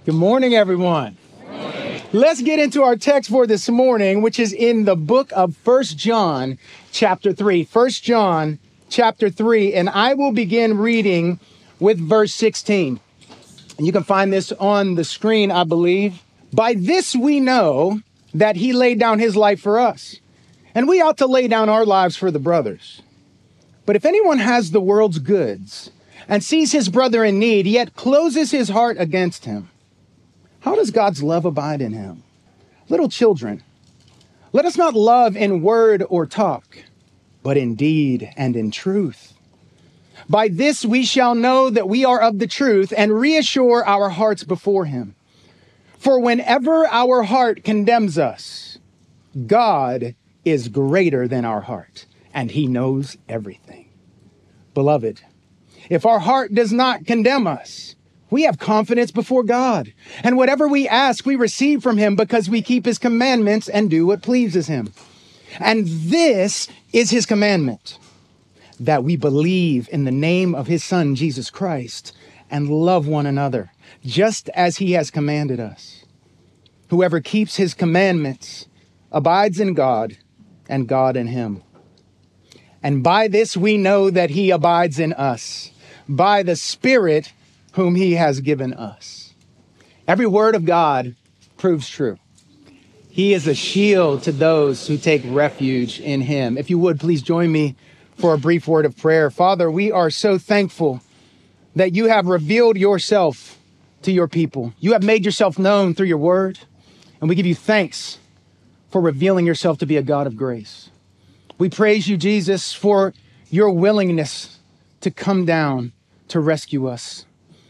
Good morning, everyone. Let's get into our text for this morning, which is in the book of 1 John chapter 3. 1 John chapter 3, and I will begin reading with verse 16. And you can find this on the screen, I believe. By this we know that he laid down his life for us, and we ought to lay down our lives for the brothers. But if anyone has the world's goods and sees his brother in need, yet closes his heart against him, how does God's love abide in him? Little children, let us not love in word or talk, but in deed and in truth. By this we shall know that we are of the truth and reassure our hearts before him. For whenever our heart condemns us, God is greater than our heart, and he knows everything. Beloved, if our heart does not condemn us, we have confidence before God, and whatever we ask, we receive from him because we keep his commandments and do what pleases him. And this is his commandment, that we believe in the name of his Son, Jesus Christ, and love one another, just as he has commanded us. Whoever keeps his commandments abides in God, and God in him. And by this we know that he abides in us, by the Spirit whom he has given us. Every word of God proves true. He is a shield to those who take refuge in him. If you would, please join me for a brief word of prayer. Father, we are so thankful that you have revealed yourself to your people. You have made yourself known through your word, and we give you thanks for revealing yourself to be a God of grace. We praise you, Jesus, for your willingness to come down to rescue us.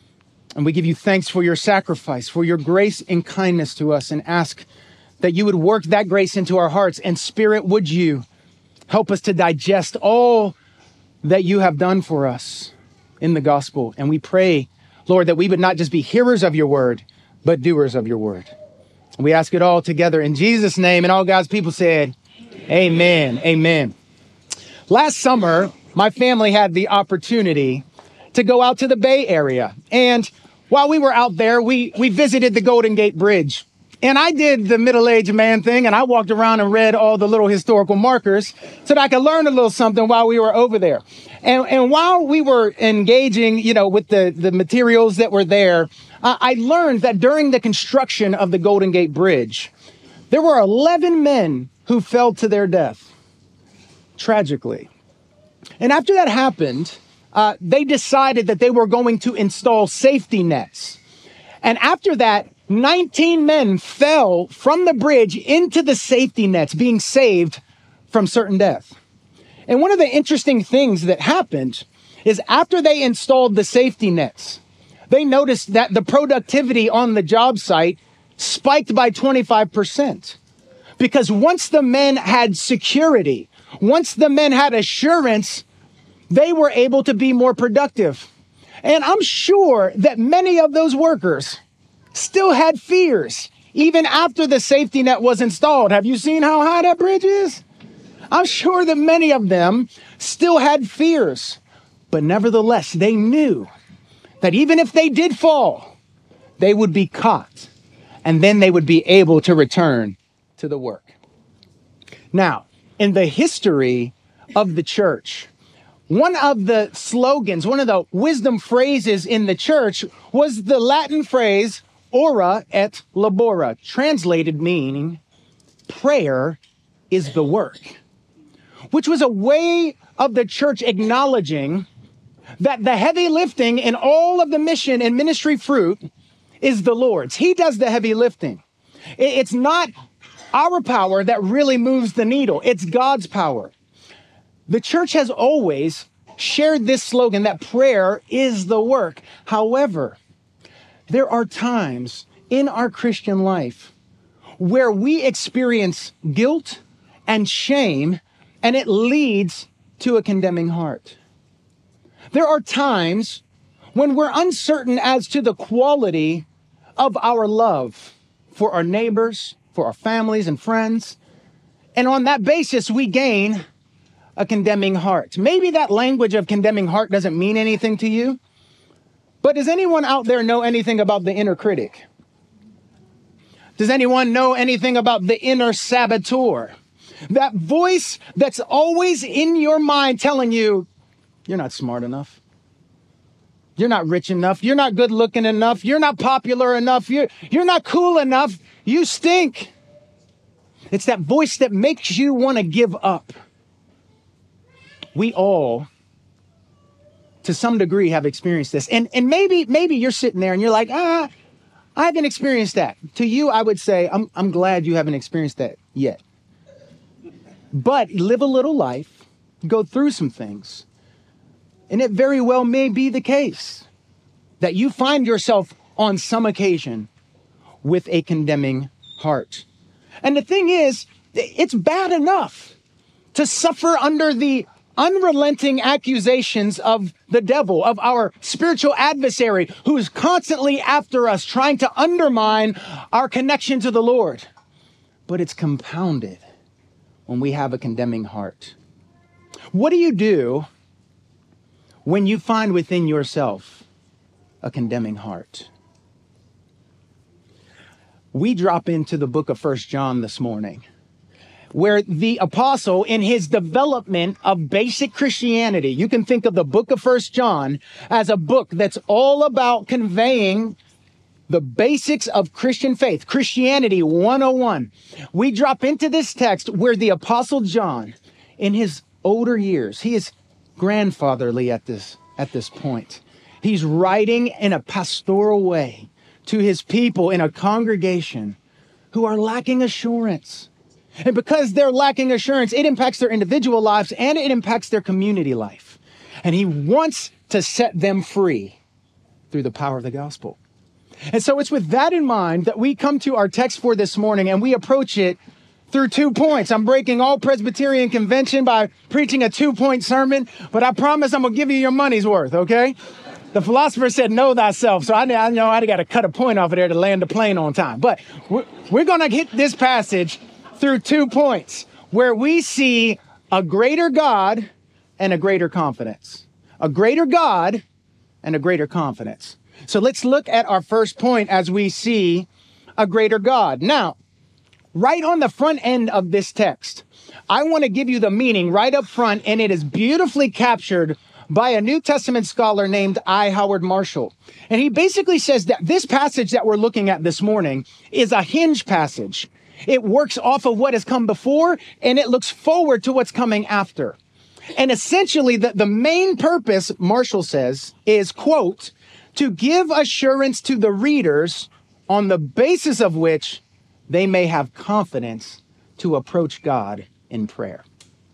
And we give you thanks for your sacrifice, for your grace and kindness to us, and ask that you would work that grace into our hearts. And Spirit, would you help us to digest all that you have done for us in the gospel. And we pray, Lord, that we would not just be hearers of your word, but doers of your word. And we ask it all together in Jesus' name. And all God's people said, amen. Amen. Last summer, my family had the opportunity to go out to the Bay Area. And while we were out there, we visited the Golden Gate Bridge. And I did the middle-aged man thing, and I walked around and read all the little historical markers so that I could learn a little something while we were over there. And while we were engaging, with the materials that were there, I learned that during the construction of the Golden Gate Bridge, there were 11 men who fell to their death, tragically. And after that happened, they decided that they were going to install safety nets. And after that, 19 men fell from the bridge into the safety nets, being saved from certain death. And one of the interesting things that happened is after they installed the safety nets, they noticed that the productivity on the job site spiked by 25%. Because once the men had security, once the men had assurance, they were able to be more productive. And I'm sure that many of those workers still had fears, even after the safety net was installed. Have you seen how high that bridge is? I'm sure that many of them still had fears. But nevertheless, they knew that even if they did fall, they would be caught. And then they would be able to return to the work. Now, in the history of the church, one of the slogans, one of the wisdom phrases in the church was the Latin phrase, ora et labora, translated meaning prayer is the work, which was a way of the church acknowledging that the heavy lifting in all of the mission and ministry fruit is the Lord's. He does the heavy lifting. It's not our power that really moves the needle. It's God's power. The church has always shared this slogan that prayer is the work. However, there are times in our Christian life where we experience guilt and shame, and it leads to a condemning heart. There are times when we're uncertain as to the quality of our love for our neighbors, for our families and friends. And on that basis, we gain a condemning heart. Maybe that language of condemning heart doesn't mean anything to you, but does anyone out there know anything about the inner critic? Does anyone know anything about the inner saboteur? That voice that's always in your mind telling you, you're not smart enough. You're not rich enough. You're not good looking enough. You're not popular enough. You're not cool enough. You stink. It's that voice that makes you want to give up. We all, to some degree, have experienced this. And maybe you're sitting there and you're like, I haven't experienced that. To you, I would say, I'm glad you haven't experienced that yet. But live a little life, go through some things, and it very well may be the case that you find yourself on some occasion with a condemning heart. And the thing is, it's bad enough to suffer under the unrelenting accusations of the devil, of our spiritual adversary, who is constantly after us, trying to undermine our connection to the Lord. But it's compounded when we have a condemning heart. What do you do when you find within yourself a condemning heart? We drop into the book of 1 John this morning, where the apostle, in his development of basic Christianity, you can think of the book of 1 John as a book that's all about conveying the basics of Christian faith, Christianity 101. We drop into this text where the apostle John, in his older years, he is grandfatherly at this point. He's writing in a pastoral way to his people in a congregation who are lacking assurance. And because they're lacking assurance, it impacts their individual lives and it impacts their community life. And he wants to set them free through the power of the gospel. And so it's with that in mind that we come to our text for this morning, and we approach it through 2 points. I'm breaking all Presbyterian convention by preaching a 2-point sermon, but I promise I'm going to give you your money's worth, okay? The philosopher said, know thyself. So I know I got to cut a point off of there to land the plane on time. But we're going to hit this passage through 2 points where we see a greater God and a greater confidence. A greater God and a greater confidence. So let's look at our first point as we see a greater God. Now, right on the front end of this text, I want to give you the meaning right up front, and it is beautifully captured by a New Testament scholar named I. Howard Marshall. And he basically says that this passage that we're looking at this morning is a hinge passage. It works off of what has come before, and it looks forward to what's coming after. And essentially, the main purpose, Marshall says, is, quote, to give assurance to the readers on the basis of which they may have confidence to approach God in prayer.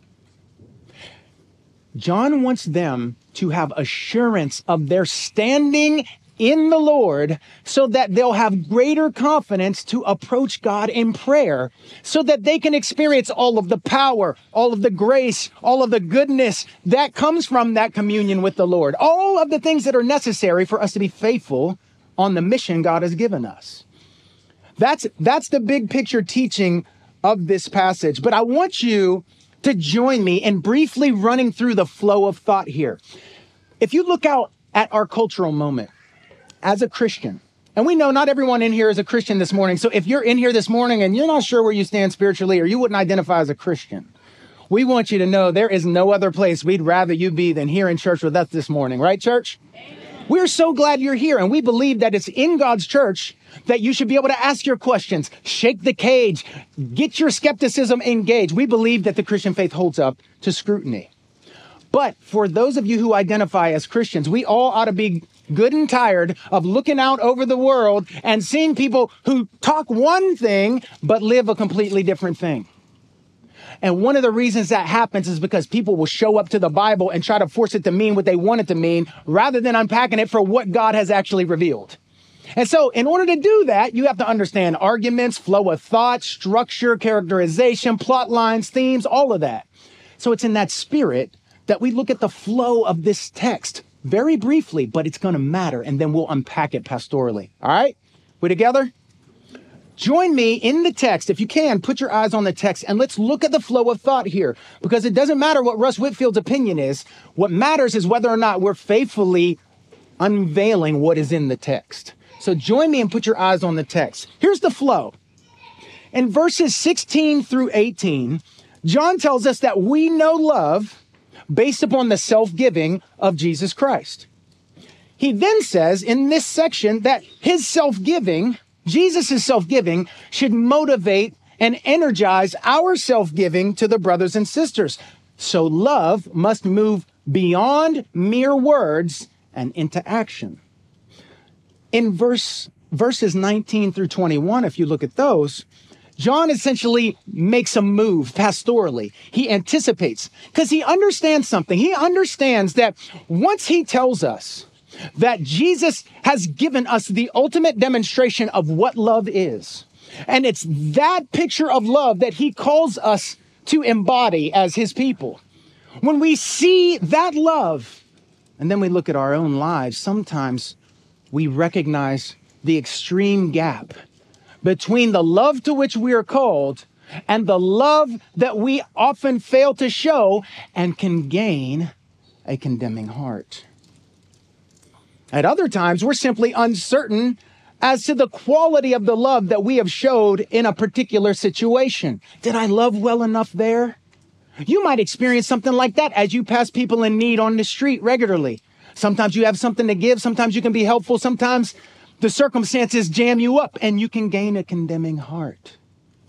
John wants them to have assurance of their standing in the Lord so that they'll have greater confidence to approach God in prayer, so that they can experience all of the power, all of the grace, all of the goodness that comes from that communion with the Lord, all of the things that are necessary for us to be faithful on the mission God has given us. That's the big picture teaching of this passage. But I want you to join me in briefly running through the flow of thought here. If you look out at our cultural moment as a Christian, and we know not everyone in here is a Christian this morning. So if you're in here this morning and you're not sure where you stand spiritually, or you wouldn't identify as a Christian, we want you to know there is no other place we'd rather you be than here in church with us this morning. Right, church? Amen. We're so glad you're here, and we believe that it's in God's church that you should be able to ask your questions, shake the cage, get your skepticism engaged. We believe that the Christian faith holds up to scrutiny. But for those of you who identify as Christians, we all ought to be good and tired of looking out over the world and seeing people who talk one thing but live a completely different thing. And one of the reasons that happens is because people will show up to the Bible and try to force it to mean what they want it to mean, rather than unpacking it for what God has actually revealed. And so in order to do that, you have to understand arguments, flow of thought, structure, characterization, plot lines, themes, all of that. So it's in that spirit that we look at the flow of this text very briefly, but it's going to matter, and then we'll unpack it pastorally. All right? We together? Join me in the text. If you can, put your eyes on the text, and let's look at the flow of thought here, because it doesn't matter what Russ Whitfield's opinion is. What matters is whether or not we're faithfully unveiling what is in the text. So join me and put your eyes on the text. Here's the flow. In verses 16 through 18, John tells us that we know love based upon the self-giving of Jesus Christ. He then says in this section that his self-giving, Jesus' self-giving, should motivate and energize our self-giving to the brothers and sisters. So love must move beyond mere words and into action. In verses 19 through 21, if you look at those, John essentially makes a move pastorally. He anticipates because he understands something. He understands that once he tells us that Jesus has given us the ultimate demonstration of what love is, and it's that picture of love that he calls us to embody as his people. When we see that love, and then we look at our own lives, sometimes we recognize the extreme gap between the love to which we are called and the love that we often fail to show and can gain a condemning heart. At other times, we're simply uncertain as to the quality of the love that we have showed in a particular situation. Did I love well enough there? You might experience something like that as you pass people in need on the street regularly. Sometimes you have something to give. Sometimes you can be helpful. Sometimes the circumstances jam you up and you can gain a condemning heart.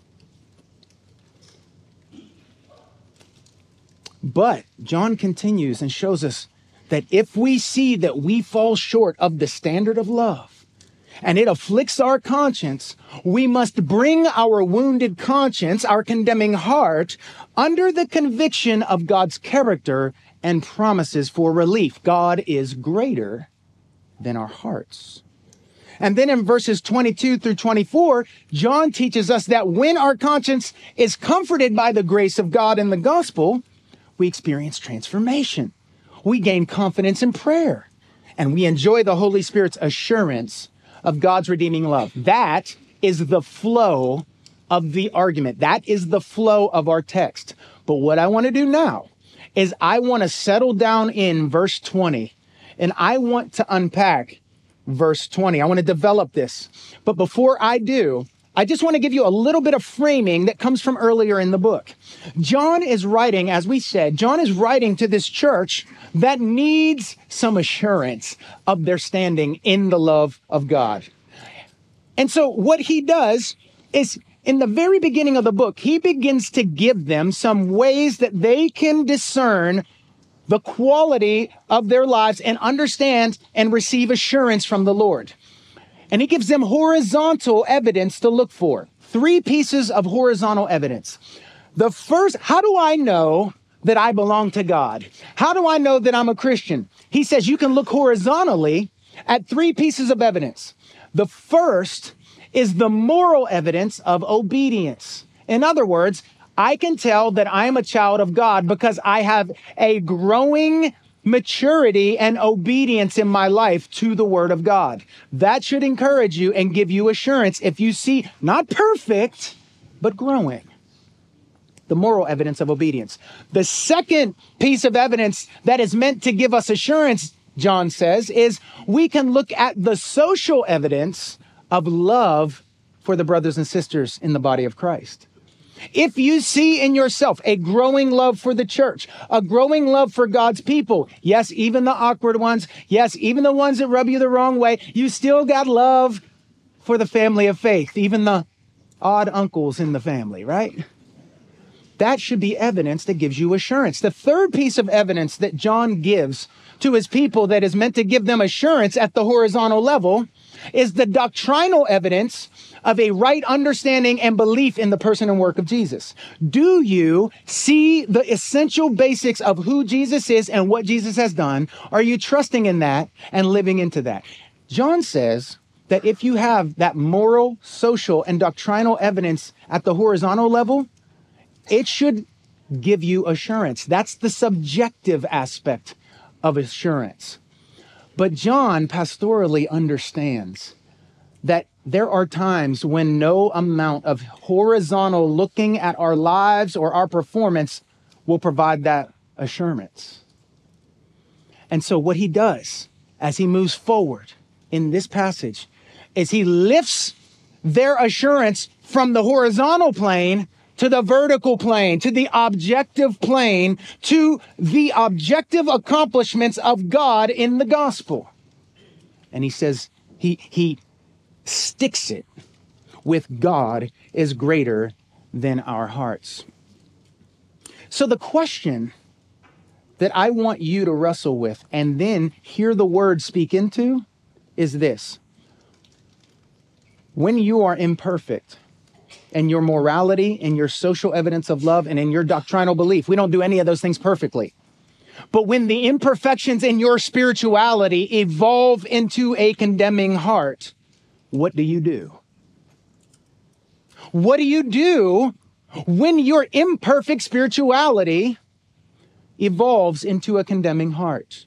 But John continues and shows us that if we see that we fall short of the standard of love and it afflicts our conscience, we must bring our wounded conscience, our condemning heart, under the conviction of God's character and promises for relief. God is greater than our hearts. And then in verses 22 through 24, John teaches us that when our conscience is comforted by the grace of God in the gospel, we experience transformation. We gain confidence in prayer, and we enjoy the Holy Spirit's assurance of God's redeeming love. That is the flow of the argument. That is the flow of our text. But what I want to do now is I want to settle down in verse 20, and I want to unpack verse 20. I want to develop this. But before I do, I just want to give you a little bit of framing that comes from earlier in the book. John is writing, as we said, John is writing to this church that needs some assurance of their standing in the love of God. And so what he does is, in the very beginning of the book, he begins to give them some ways that they can discern the quality of their lives and understand and receive assurance from the Lord. And he gives them horizontal evidence to look for. 3 pieces of horizontal evidence. The first, how do I know that I belong to God? How do I know that I'm a Christian? He says you can look horizontally at 3 pieces of evidence. The first is the moral evidence of obedience. In other words, I can tell that I'm a child of God because I have a growing maturity and obedience in my life to the word of God. That should encourage you and give you assurance if you see not perfect, but growing. The moral evidence of obedience. The second piece of evidence that is meant to give us assurance, John says, is we can look at the social evidence of love for the brothers and sisters in the body of Christ. If you see in yourself a growing love for the church, a growing love for God's people, yes, even the awkward ones, yes, even the ones that rub you the wrong way, you still got love for the family of faith, even the odd uncles in the family, right? That should be evidence that gives you assurance. The third piece of evidence that John gives to his people that is meant to give them assurance at the horizontal level is the doctrinal evidence of a right understanding and belief in the person and work of Jesus. Do you see the essential basics of who Jesus is and what Jesus has done? Are you trusting in that and living into that? John says that if you have that moral, social, and doctrinal evidence at the horizontal level, it should give you assurance. That's the subjective aspect of assurance. But John pastorally understands that there are times when no amount of horizontal looking at our lives or our performance will provide that assurance. And so what he does as he moves forward in this passage is he lifts their assurance from the horizontal plane to the vertical plane, to the objective plane, to the objective accomplishments of God in the gospel. And he says he sticks it with God is greater than our hearts. So the question that I want you to wrestle with and then hear the word speak into is this. When you are imperfect in your morality, in your social evidence of love, and in your doctrinal belief, we don't do any of those things perfectly. But when the imperfections in your spirituality evolve into a condemning heart, what do you do? What do you do when your imperfect spirituality evolves into a condemning heart?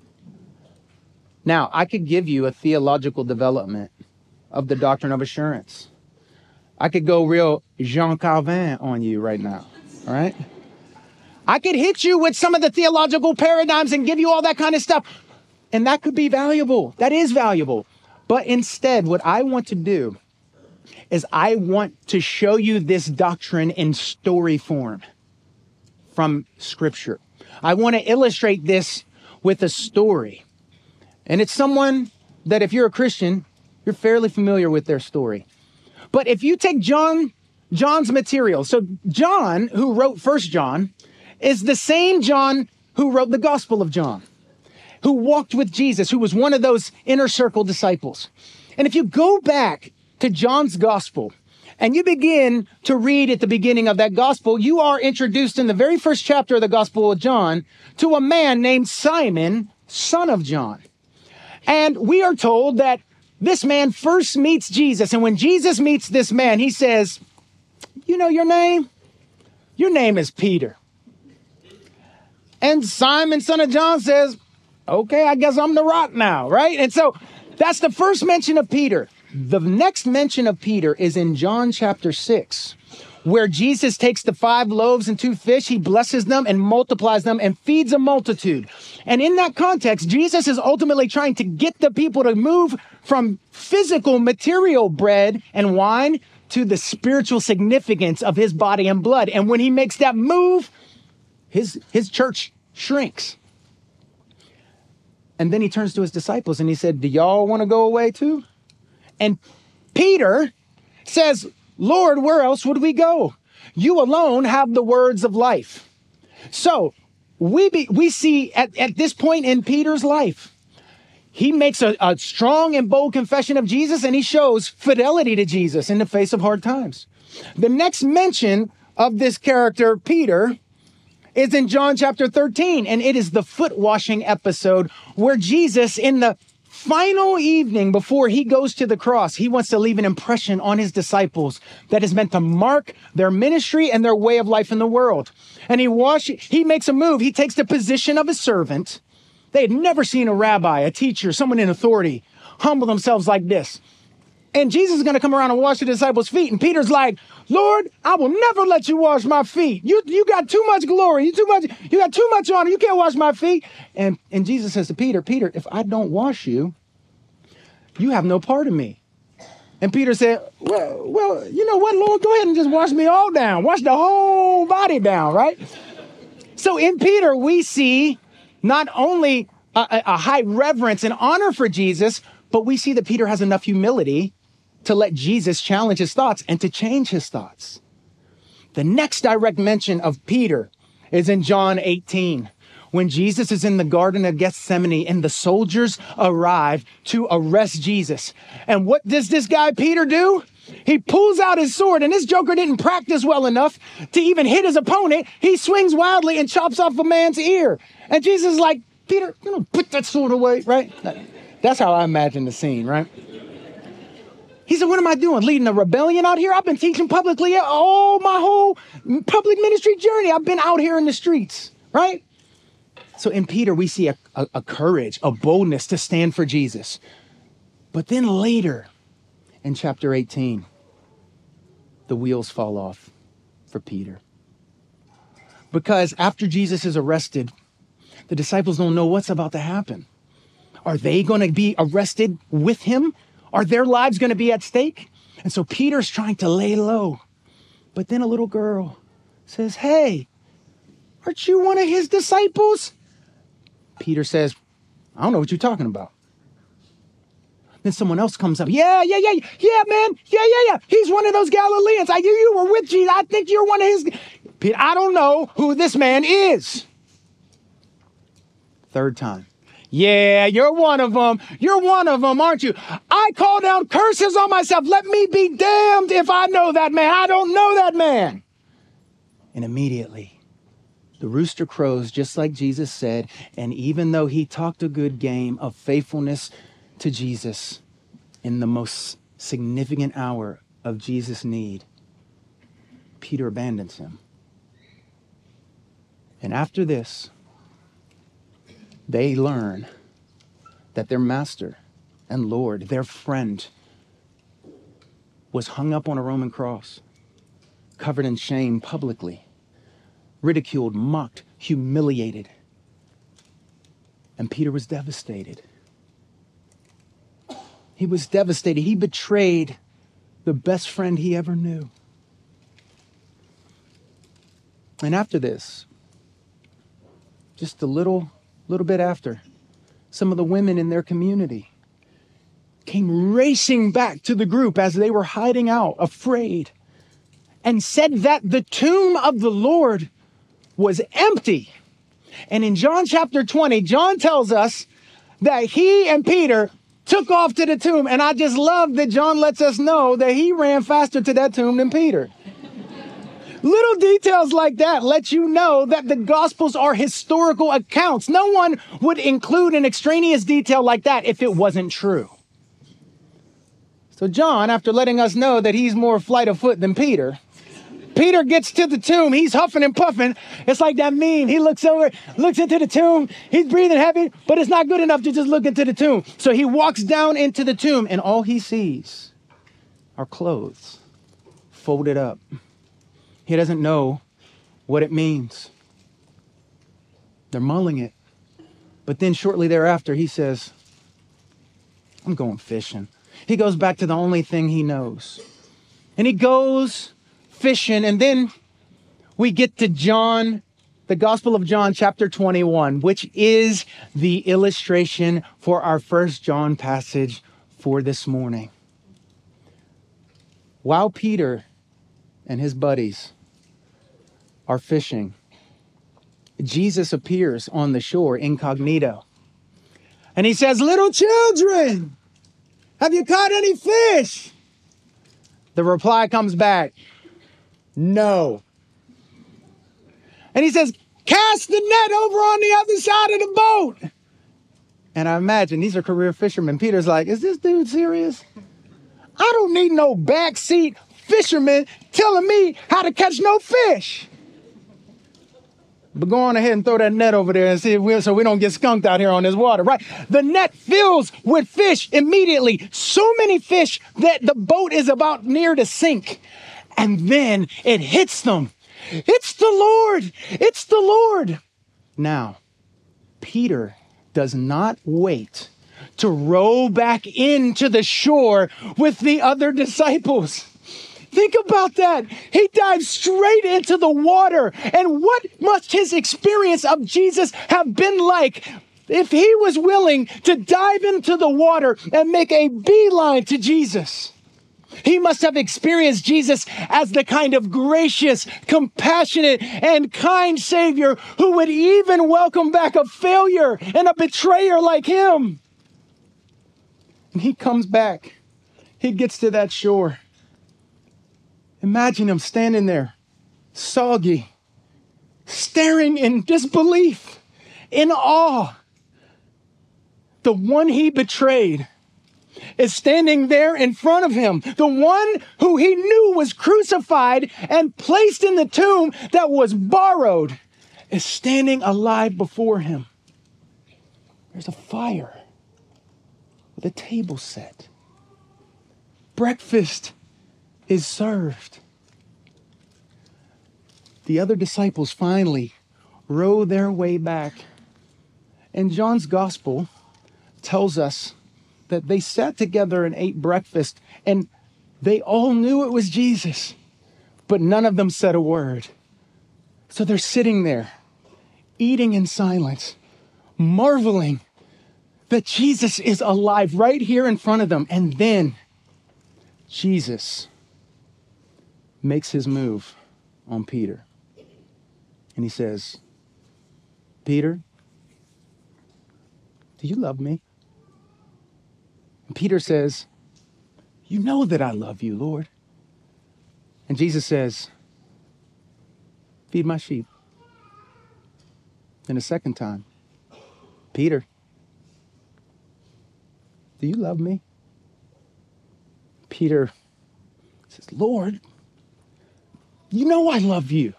Now, I could give you a theological development of the doctrine of assurance. I could go real Jean Calvin on you right now, all right? I could hit you with some of the theological paradigms and give you all that kind of stuff. And that could be valuable. That is valuable. But instead, what I want to do is I want to show you this doctrine in story form from Scripture. I want to illustrate this with a story. And it's someone that if you're a Christian, you're fairly familiar with their story. But if you take John's material, so John, who wrote 1 John, is the same John who wrote the Gospel of John, who walked with Jesus, who was one of those inner circle disciples. And if you go back to John's Gospel and you begin to read at the beginning of that Gospel, you are introduced in the very first chapter of the Gospel of John to a man named Simon, son of John. And we are told that this man first meets Jesus. And when Jesus meets this man, he says, you know your name? Your name is Peter. And Simon, son of John says, okay, I guess I'm the rock now, right? And so that's the first mention of Peter. The next mention of Peter is in John chapter 6, where Jesus takes the 5 loaves and 2 fish, he blesses them and multiplies them and feeds a multitude. And in that context, Jesus is ultimately trying to get the people to move from physical material bread and wine to the spiritual significance of his body and blood. And when he makes that move, his church shrinks. And then he turns to his disciples and he said, do y'all want to go away too? And Peter says, Lord, where else would we go? You alone have the words of life. So we see at this point in Peter's life, he makes a strong and bold confession of Jesus, and he shows fidelity to Jesus in the face of hard times. The next mention of this character, Peter, is in John chapter 13, and it is the foot washing episode where Jesus, in the final evening before he goes to the cross, he wants to leave an impression on his disciples that is meant to mark their ministry and their way of life in the world. And he makes a move. He takes the position of a servant. They had never seen a rabbi, a teacher, someone in authority humble themselves like this. And Jesus is going to come around and wash the disciples' feet. And Peter's like, Lord, I will never let you wash my feet. You got too much glory. You got too much honor. You can't wash my feet. And Jesus says to Peter, Peter, if I don't wash you, you have no part of me. And Peter said, well, you know what, Lord, go ahead and just wash me all down. Wash the whole body down, right? So in Peter, we see not only a high reverence and honor for Jesus, but we see that Peter has enough humility to let Jesus challenge his thoughts and to change his thoughts. The next direct mention of Peter is in John 18, when Jesus is in the Garden of Gethsemane and the soldiers arrive to arrest Jesus. And what does this guy Peter do? He pulls out his sword, and this joker didn't practice well enough to even hit his opponent. He swings wildly and chops off a man's ear. And Jesus is like, Peter, put that sword away, right? That's how I imagine the scene, right? He said, what am I doing? Leading a rebellion out here? I've been teaching publicly all my whole public ministry journey. I've been out here in the streets, right? So in Peter, we see a courage, a boldness to stand for Jesus. But then later in chapter 18, the wheels fall off for Peter. Because after Jesus is arrested, the disciples don't know what's about to happen. Are they going to be arrested with him? Are their lives going to be at stake? And so Peter's trying to lay low. But then a little girl says, hey, aren't you one of his disciples? Peter says, I don't know what you're talking about. Then someone else comes up. Yeah, man. Yeah. He's one of those Galileans. You were with Jesus. I think you're one of his. Peter, I don't know who this man is. Third time. Yeah, you're one of them. You're one of them, aren't you? I call down curses on myself. Let me be damned if I know that man. I don't know that man. And immediately, the rooster crows just like Jesus said. And even though he talked a good game of faithfulness to Jesus in the most significant hour of Jesus' need, Peter abandons him. And after this, they learn that their master and Lord, their friend, was hung up on a Roman cross, covered in shame publicly, ridiculed, mocked, humiliated. And Peter was devastated. He was devastated. He betrayed the best friend he ever knew. And after this, just a little bit after, some of the women in their community came racing back to the group as they were hiding out, afraid, and said that the tomb of the Lord was empty. And in John chapter 20, John tells us that he and Peter took off to the tomb. And I just love that John lets us know that he ran faster to that tomb than Peter. Little details like that let you know that the Gospels are historical accounts. No one would include an extraneous detail like that if it wasn't true. So John, after letting us know that he's more flight of foot than Peter gets to the tomb. He's huffing and puffing. It's like that meme. He looks over, looks into the tomb. He's breathing heavy, but it's not good enough to just look into the tomb. So he walks down into the tomb, and all he sees are clothes folded up. He doesn't know what it means. They're mulling it. But then shortly thereafter, he says, I'm going fishing. He goes back to the only thing he knows. And he goes fishing. And then we get to John, the Gospel of John, chapter 21, which is the illustration for our First John passage for this morning. While Peter and his buddies are fishing, Jesus appears on the shore incognito. And he says, little children, have you caught any fish? The reply comes back, no. And he says, cast the net over on the other side of the boat. And I imagine these are career fishermen. Peter's like, is this dude serious? I don't need no backseat fisherman telling me how to catch no fish. But go on ahead and throw that net over there and see if so we don't get skunked out here on this water, right? The net fills with fish immediately. So many fish that the boat is about near to sink. And then it hits them. It's the Lord. It's the Lord. Now, Peter does not wait to row back into the shore with the other disciples. Think about that. He dives straight into the water. And what must his experience of Jesus have been like if he was willing to dive into the water and make a beeline to Jesus? He must have experienced Jesus as the kind of gracious, compassionate, and kind Savior who would even welcome back a failure and a betrayer like him. And he comes back. He gets to that shore. Imagine him standing there, soggy, staring in disbelief, in awe. The one he betrayed is standing there in front of him. The one who he knew was crucified and placed in the tomb that was borrowed is standing alive before him. There's a fire with a table set. Breakfast is served. The other disciples finally row their way back. And John's gospel tells us that they sat together and ate breakfast. And They all knew it was Jesus, but none of them said a word. So they're sitting there, eating in silence, marveling that Jesus is alive right here in front of them. And then Jesus makes his move on Peter. And he says, Peter, do you love me? And Peter says, you know that I love you, Lord. And Jesus says, feed my sheep. Then a second time, Peter, do you love me? Peter says, Lord, you know I love you.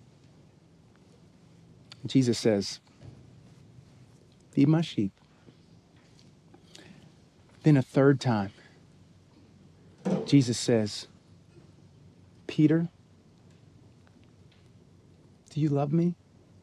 Jesus says, feed my sheep. Then a third time, Jesus says, Peter, do you love me?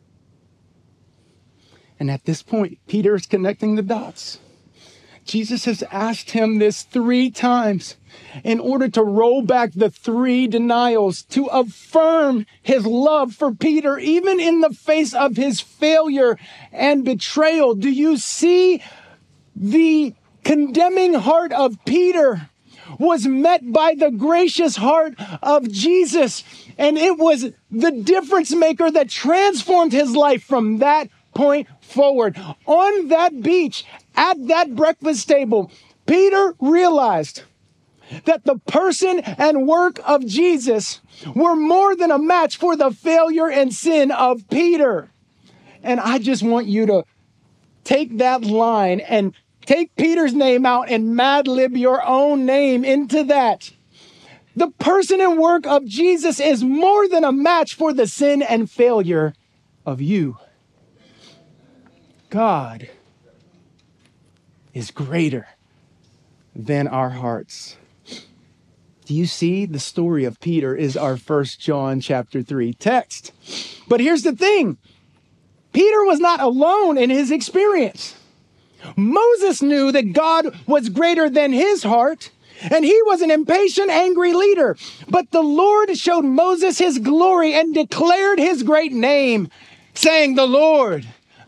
And at this point, Peter is connecting the dots. Jesus has asked him this 3 times in order to roll back the 3 denials, to affirm his love for Peter, even in the face of his failure and betrayal. Do you see the condemning heart of Peter was met by the gracious heart of Jesus? And it was the difference maker that transformed his life from that point forward. On that beach, at that breakfast table, Peter realized that the person and work of Jesus were more than a match for the failure and sin of Peter. And I just want you to take that line and take Peter's name out and Mad Lib your own name into that. The person and work of Jesus is more than a match for the sin and failure of you. God is greater than our hearts. Do you see? The story of Peter is our 1 John chapter 3 text. But here's the thing. Peter was not alone in his experience. Moses knew that God was greater than his heart, and he was an impatient, angry leader. But the Lord showed Moses his glory and declared his great name, saying, the Lord,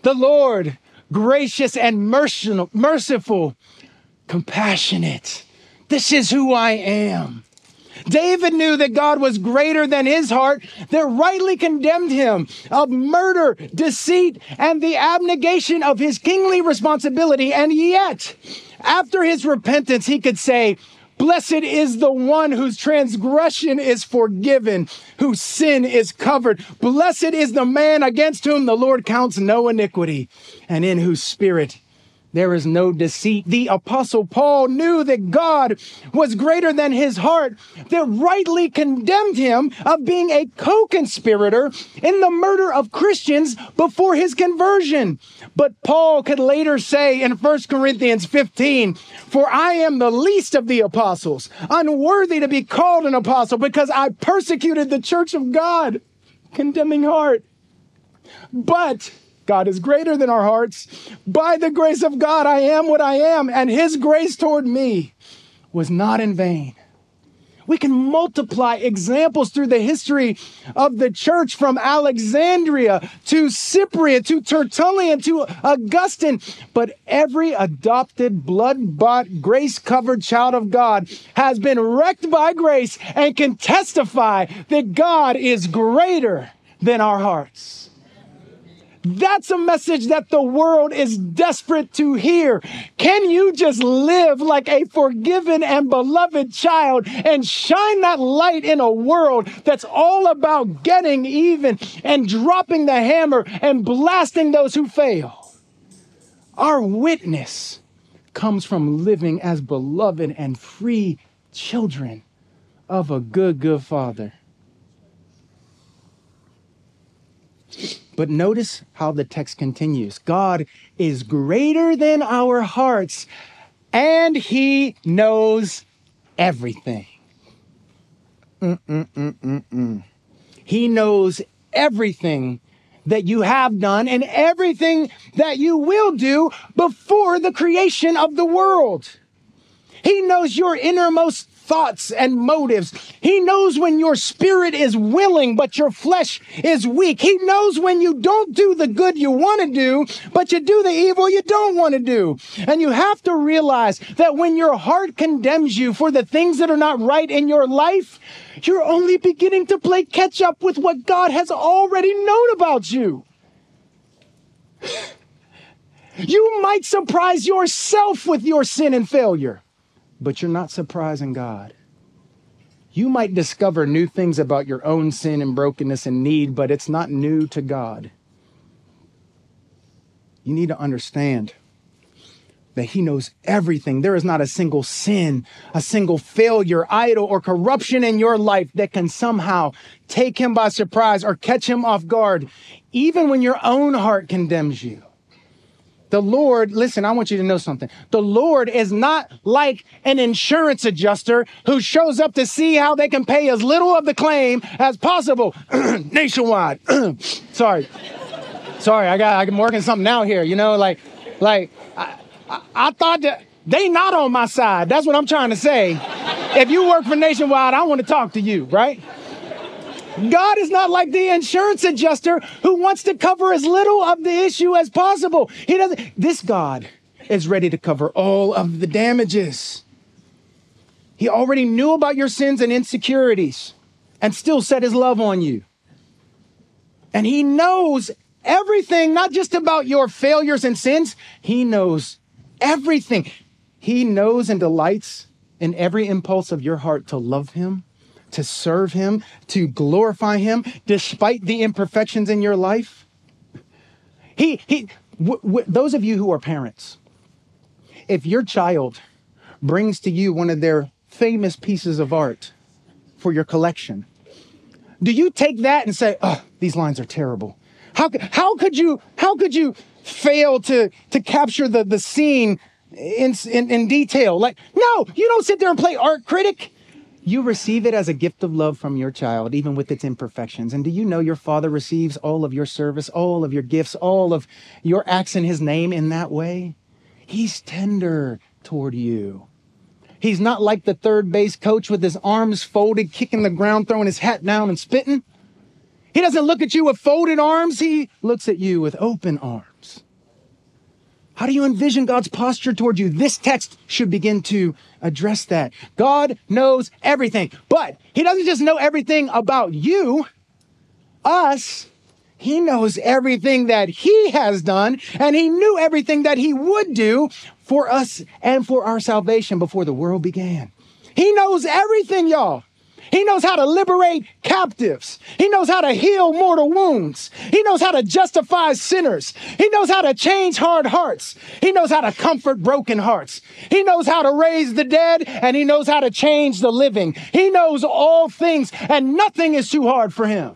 gracious and merciful, compassionate. This is who I am. David knew that God was greater than his heart that rightly condemned him of murder, deceit, and the abnegation of his kingly responsibility. And yet, after his repentance, he could say, blessed is the one whose transgression is forgiven, whose sin is covered. Blessed is the man against whom the Lord counts no iniquity, and in whose spirit there is no deceit. The Apostle Paul knew that God was greater than his heart, that rightly condemned him of being a co-conspirator in the murder of Christians before his conversion. But Paul could later say in 1 Corinthians 15, for I am the least of the apostles, unworthy to be called an apostle because I persecuted the church of God. Condemning heart. But God is greater than our hearts. By the grace of God, I am what I am, and his grace toward me was not in vain. We can multiply examples through the history of the church from Alexandria to Cyprian to Tertullian to Augustine. But every adopted, blood-bought, grace-covered child of God has been wrecked by grace and can testify that God is greater than our hearts. That's a message that the world is desperate to hear. Can you just live like a forgiven and beloved child and shine that light in a world that's all about getting even and dropping the hammer and blasting those who fail? Our witness comes from living as beloved and free children of a good Father. But notice how the text continues. God is greater than our hearts, and he knows everything. He knows everything that you have done and everything that you will do before the creation of the world. He knows your innermost thoughts and motives. He knows when your spirit is willing, but your flesh is weak. He knows when you don't do the good you want to do, but you do the evil you don't want to do. And you have to realize that when your heart condemns you for the things that are not right in your life, you're only beginning to play catch up with what God has already known about you. You might surprise yourself with your sin and failure, but you're not surprising God. You might discover new things about your own sin and brokenness and need, but it's not new to God. You need to understand that He knows everything. There is not a single sin, a single failure, idol, or corruption in your life that can somehow take Him by surprise or catch Him off guard, even when your own heart condemns you. The Lord, listen, I want you to know something. The Lord is not like an insurance adjuster who shows up to see how they can pay as little of the claim as possible. Nationwide. Sorry, I'm working something out here, I thought that they not on my side. That's what I'm trying to say. If you work for Nationwide, I want to talk to you, right? God is not like the insurance adjuster who wants to cover as little of the issue as possible. He doesn't. This God is ready to cover all of the damages. He already knew about your sins and insecurities and still set His love on you. And He knows everything, not just about your failures and sins. He knows everything. He knows and delights in every impulse of your heart to love Him, to serve Him, to glorify Him, despite the imperfections in your life. Those of you who are parents, if your child brings to you one of their famous pieces of art for your collection, do you take that and say, "Oh, these lines are terrible"? How could you fail to capture the scene in detail? Like, no, you don't sit there and play art critic. You receive it as a gift of love from your child, even with its imperfections. And do you know your Father receives all of your service, all of your gifts, all of your acts in His name in that way? He's tender toward you. He's not like the third base coach with his arms folded, kicking the ground, throwing his hat down and spitting. He doesn't look at you with folded arms. He looks at you with open arms. How do you envision God's posture toward you? This text should begin to address that. God knows everything, but He doesn't just know everything about you, us. He knows everything that He has done, and He knew everything that He would do for us and for our salvation before the world began. He knows everything, y'all. He knows how to liberate captives. He knows how to heal mortal wounds. He knows how to justify sinners. He knows how to change hard hearts. He knows how to comfort broken hearts. He knows how to raise the dead, and He knows how to change the living. He knows all things, and nothing is too hard for Him.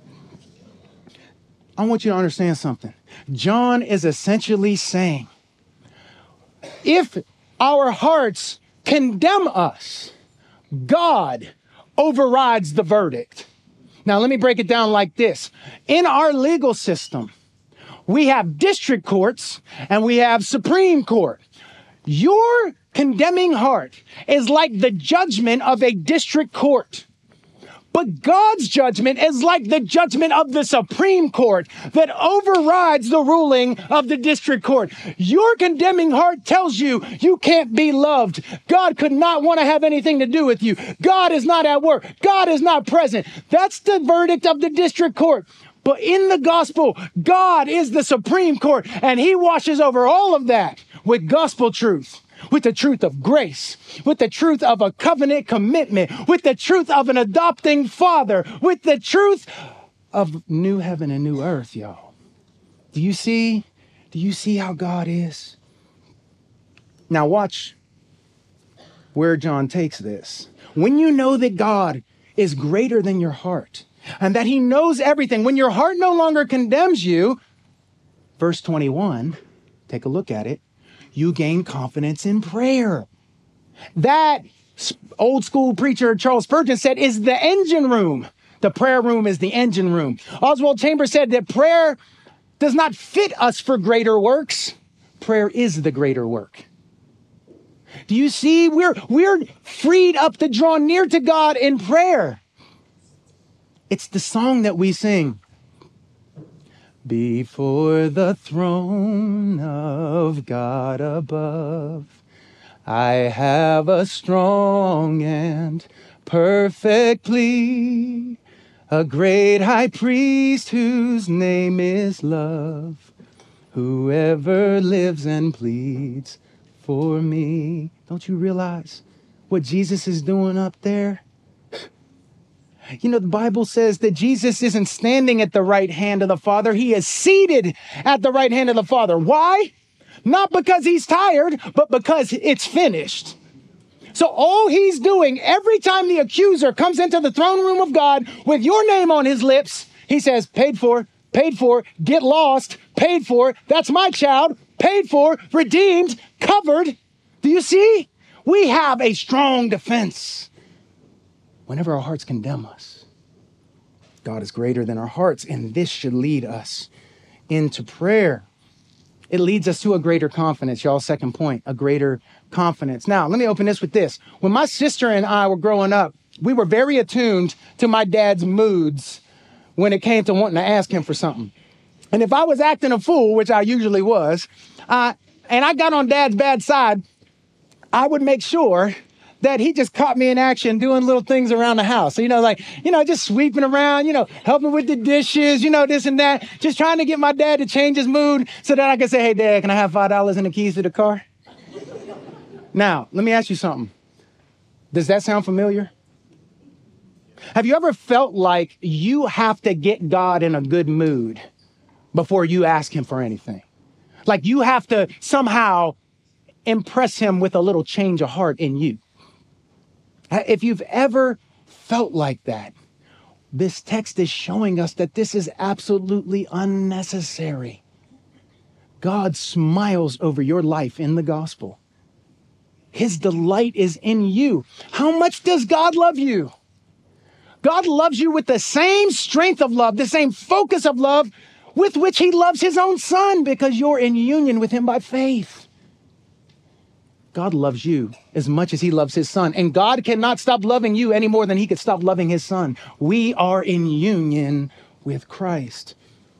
I want you to understand something. John is essentially saying, if our hearts condemn us, God overrides the verdict. Now, let me break it down like this. In our legal system, we have district courts and we have Supreme Court. Your condemning heart is like the judgment of a district court. But God's judgment is like the judgment of the Supreme Court that overrides the ruling of the district court. Your condemning heart tells you you can't be loved. God could not want to have anything to do with you. God is not at work. God is not present. That's the verdict of the district court. But in the gospel, God is the Supreme Court, and He washes over all of that with gospel truth. With the truth of grace, with the truth of a covenant commitment, with the truth of an adopting Father, with the truth of new heaven and new earth, y'all. Do you see how God is? Now watch where John takes this. When you know that God is greater than your heart and that He knows everything, when your heart no longer condemns you, verse 21, take a look at it. You gain confidence in prayer. That old school preacher Charles Spurgeon said is the engine room. The prayer room is the engine room. Oswald Chambers said that prayer does not fit us for greater works. Prayer is the greater work. Do you see? We're freed up to draw near to God in prayer. It's the song that we sing. Before the throne of God above, I have a strong and perfect plea, a great high priest whose name is love, whoever lives and pleads for me. Don't you realize what Jesus is doing up there? You know, the Bible says that Jesus isn't standing at the right hand of the Father. He is seated at the right hand of the Father. Why? Not because he's tired, but because it's finished. So all he's doing every time the accuser comes into the throne room of God with your name on his lips, he says, paid for, get lost, paid for, that's my child, paid for, redeemed, covered. Do you see? We have a strong defense. Whenever our hearts condemn us, God is greater than our hearts, and this should lead us into prayer. It leads us to a greater confidence, y'all. Second point, a greater confidence. Now, let me open this with this. When my sister and I were growing up, we were very attuned to my dad's moods when it came to wanting to ask him for something. And if I was acting a fool, which I usually was, and I got on dad's bad side, I would make sure that he just caught me in action doing little things around the house. So, just sweeping around, helping with the dishes, this and that, just trying to get my dad to change his mood so that I could say, hey, Dad, can I have $5 and the keys to the car? Now, let me ask you something. Does that sound familiar? Have you ever felt like you have to get God in a good mood before you ask him for anything? Like you have to somehow impress him with a little change of heart in you. If you've ever felt like that, this text is showing us that this is absolutely unnecessary. God smiles over your life in the gospel. His delight is in you. How much does God love you? God loves you with the same strength of love, the same focus of love with which he loves his own son, because you're in union with him by faith. God loves you as much as he loves his son, and God cannot stop loving you any more than he could stop loving his son. We are in union with Christ.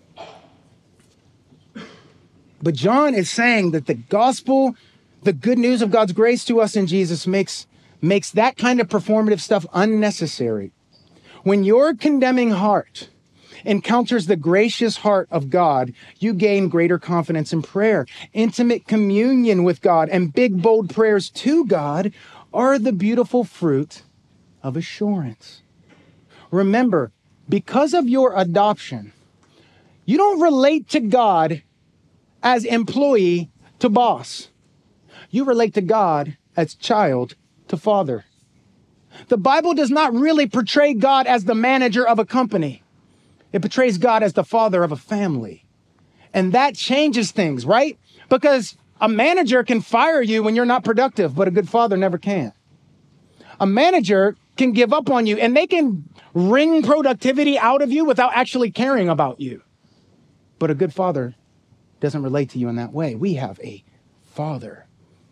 But John is saying that the gospel, the good news of God's grace to us in Jesus makes that kind of performative stuff unnecessary. When your condemning heart encounters the gracious heart of God, you gain greater confidence in prayer. Intimate communion with God and big, bold prayers to God are the beautiful fruit of assurance. Remember, because of your adoption, you don't relate to God as employee to boss. You relate to God as child to father. The Bible does not really portray God as the manager of a company. It portrays God as the father of a family. And that changes things, right? Because a manager can fire you when you're not productive, but a good father never can. A manager can give up on you and they can wring productivity out of you without actually caring about you. But a good father doesn't relate to you in that way. We have a father.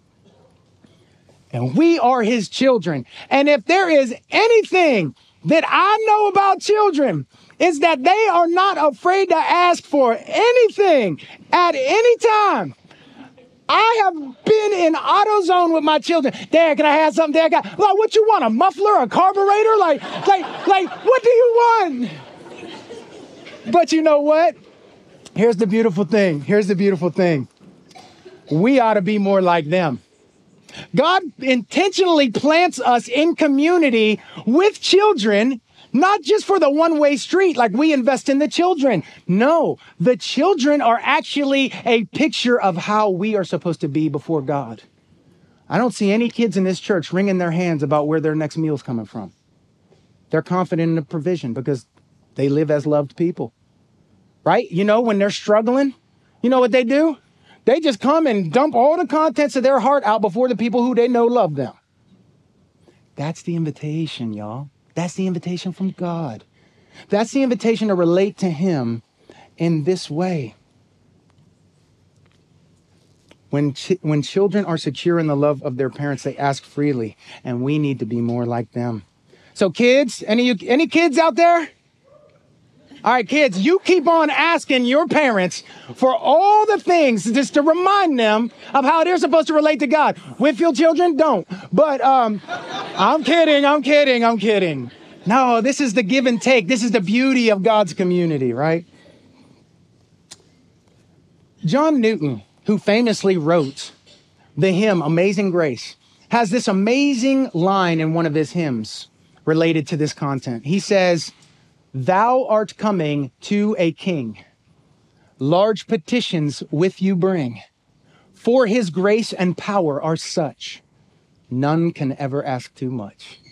And we are his children. And if there is anything that I know about children, is that they are not afraid to ask for anything at any time. I have been in AutoZone with my children. Dad, can I have something? Dad, like, what you want? A muffler, a carburetor? Like, what do you want? But you know what? Here's the beautiful thing. We ought to be more like them. God intentionally plants us in community with children, not just for the one-way street, like we invest in the children. No, the children are actually a picture of how we are supposed to be before God. I don't see any kids in this church wringing their hands about where their next meal's coming from. They're confident in the provision because they live as loved people, right? When they're struggling, you know what they do? They just come and dump all the contents of their heart out before the people who they know love them. That's the invitation, y'all. That's the invitation from God. That's the invitation to relate to him in this way. When children are secure in the love of their parents, they ask freely, and we need to be more like them. So kids, any kids out there? All right, kids, you keep on asking your parents for all the things just to remind them of how they're supposed to relate to God. Whitfield children, don't. But I'm kidding. No, this is the give and take. This is the beauty of God's community, right? John Newton, who famously wrote the hymn Amazing Grace, has this amazing line in one of his hymns related to this content. He says, "Thou art coming to a king, large petitions with you bring, for his grace and power are such, none can ever ask too much."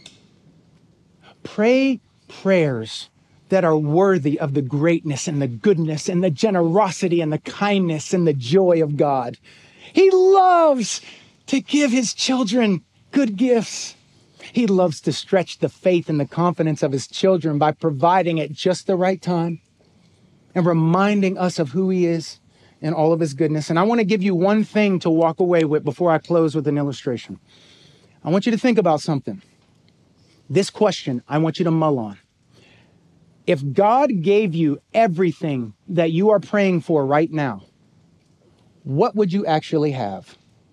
Pray prayers that are worthy of the greatness and the goodness and the generosity and the kindness and the joy of God. He loves to give his children good gifts. He loves to stretch the faith and the confidence of his children by providing at just the right time and reminding us of who he is and all of his goodness. And I want to give you one thing to walk away with before I close with an illustration. I want you to think about something. This question, I want you to mull on. If God gave you everything that you are praying for right now, what would you actually have?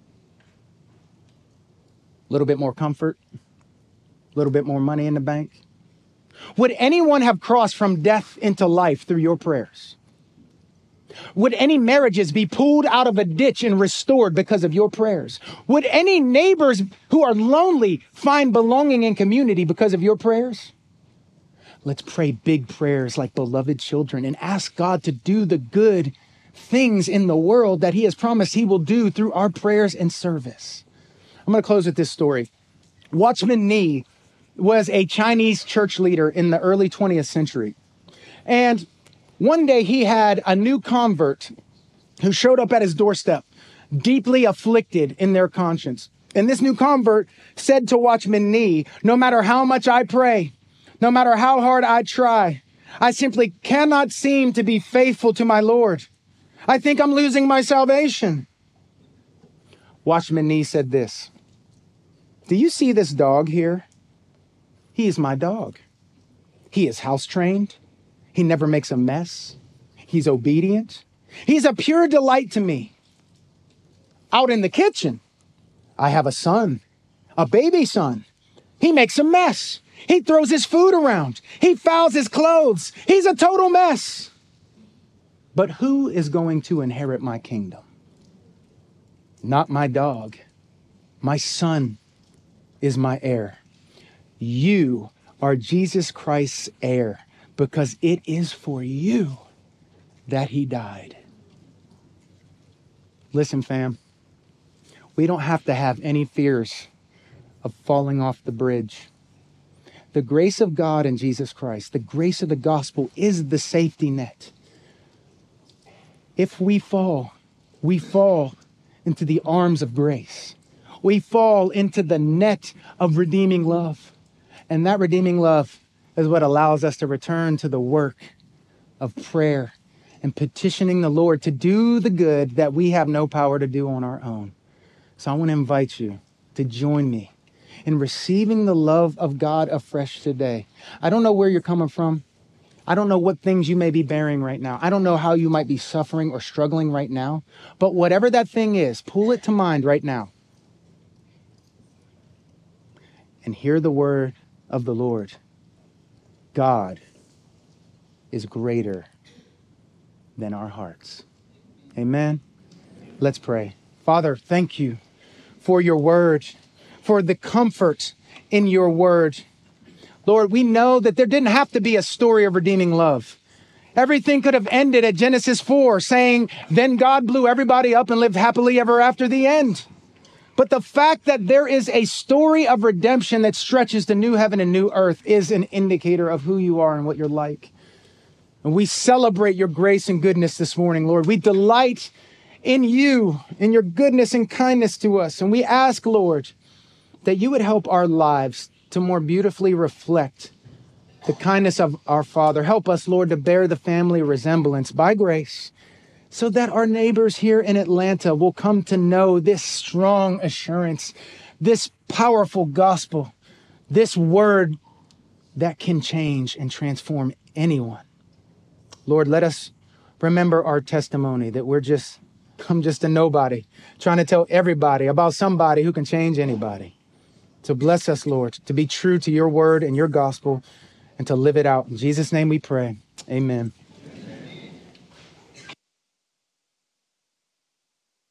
A little bit more comfort? A little bit more money in the bank? Would anyone have crossed from death into life through your prayers? Would any marriages be pulled out of a ditch and restored because of your prayers? Would any neighbors who are lonely find belonging in community because of your prayers? Let's pray big prayers like beloved children and ask God to do the good things in the world that he has promised he will do through our prayers and service. I'm going to close with this story. Watchman Nee was a Chinese church leader in the early 20th century. And one day he had a new convert who showed up at his doorstep, deeply afflicted in their conscience. And this new convert said to Watchman Nee, "No matter how much I pray, no matter how hard I try, I simply cannot seem to be faithful to my Lord. I think I'm losing my salvation." Watchman Nee said this, "Do you see this dog here? He is my dog. He is house trained. He never makes a mess. He's obedient. He's a pure delight to me. Out in the kitchen, I have a son, a baby son. He makes a mess. He throws his food around. He fouls his clothes. He's a total mess. But who is going to inherit my kingdom? Not my dog. My son is my heir. You are Jesus Christ's heir because it is for you that he died." Listen, fam, we don't have to have any fears of falling off the bridge. The grace of God in Jesus Christ, the grace of the gospel is the safety net. If we fall into the arms of grace. We fall into the net of redeeming love. And that redeeming love is what allows us to return to the work of prayer and petitioning the Lord to do the good that we have no power to do on our own. So I want to invite you to join me in receiving the love of God afresh today. I don't know where you're coming from. I don't know what things you may be bearing right now. I don't know how you might be suffering or struggling right now. But whatever that thing is, pull it to mind right now. And hear the word of the Lord. God is greater than our hearts. Amen. Let's pray. Father, thank you for your word, for the comfort in your word. Lord, we know that there didn't have to be a story of redeeming love. Everything could have ended at Genesis 4 saying, then God blew everybody up and lived happily ever after the end. But the fact that there is a story of redemption that stretches to new heaven and new earth is an indicator of who you are and what you're like. And we celebrate your grace and goodness this morning, Lord. We delight in you, in your goodness and kindness to us. And we ask, Lord, that you would help our lives to more beautifully reflect the kindness of our Father. Help us, Lord, to bear the family resemblance by grace so that our neighbors here in Atlanta will come to know this strong assurance, this powerful gospel, this word that can change and transform anyone. Lord, let us remember our testimony that I'm just a nobody trying to tell everybody about somebody who can change anybody. So bless us, Lord, to be true to your word and your gospel and to live it out. In Jesus' name we pray. Amen.